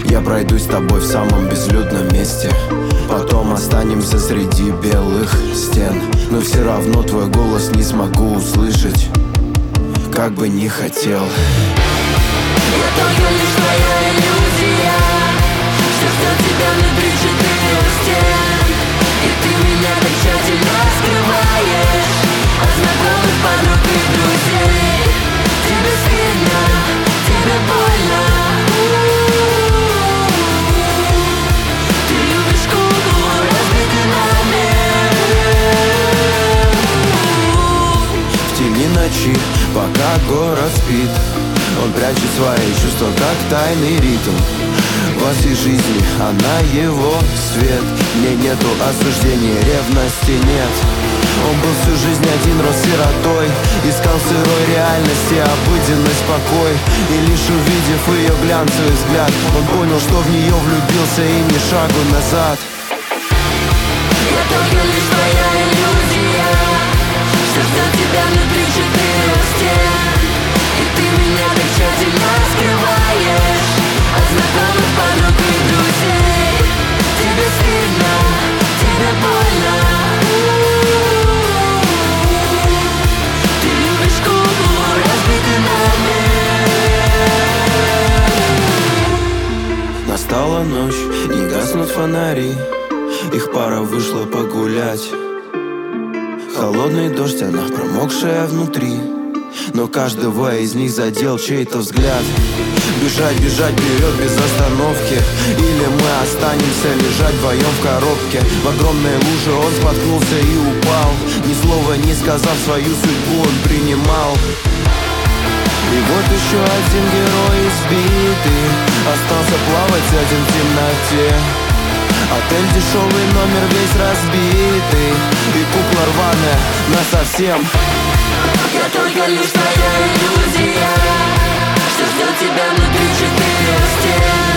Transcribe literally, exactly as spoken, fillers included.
Я пройдусь с тобой в самом безлюдном месте, потом останемся среди белых стен. Но все равно твой голос не смогу услышать, как бы не хотел. Я только лишь твоя иллюзия, что ждет тебя внутри четырех стен. И ты меня так тщательно скрываешь от знакомых, подруг и друзей. Тебе стыдно, тебе больно. Ты любишь куклу, разбитый момент. В тени ночи, пока город спит, он прячет свои чувства, как тайный ритм. Во всей жизни она его свет. Мне нету осуждения, ревности нет. Он был всю жизнь один, рос сиротой, искал в сырой реальности обыденность, покой. И лишь увидев ее глянцевый взгляд, он понял, что в нее влюбился и ни шагу назад. Я только лишь твоя иллюзия, что ждет тебя внутри четырех стен. И ты меня так тщательно скрываешь от знакомых, подруг и друзей. Тебе стыдно, тебе больно. Ты любишь куклу, разбитый момент. Настала ночь, не гаснут фонари, их пара вышла погулять. Холодный дождь, она промокшая внутри, но каждого из них задел чей-то взгляд. Бежать, бежать вперед без остановки, или мы останемся лежать вдвоем в коробке. В огромной луже он споткнулся и упал, ни слова не сказав, свою судьбу он принимал. И вот еще один герой избитый, остался плавать один в темноте. Отель дешевый, номер весь разбитый, и кукла рваная насовсем. Я только лишь твоя иллюзия, что ждет тебя внутри четырех стен.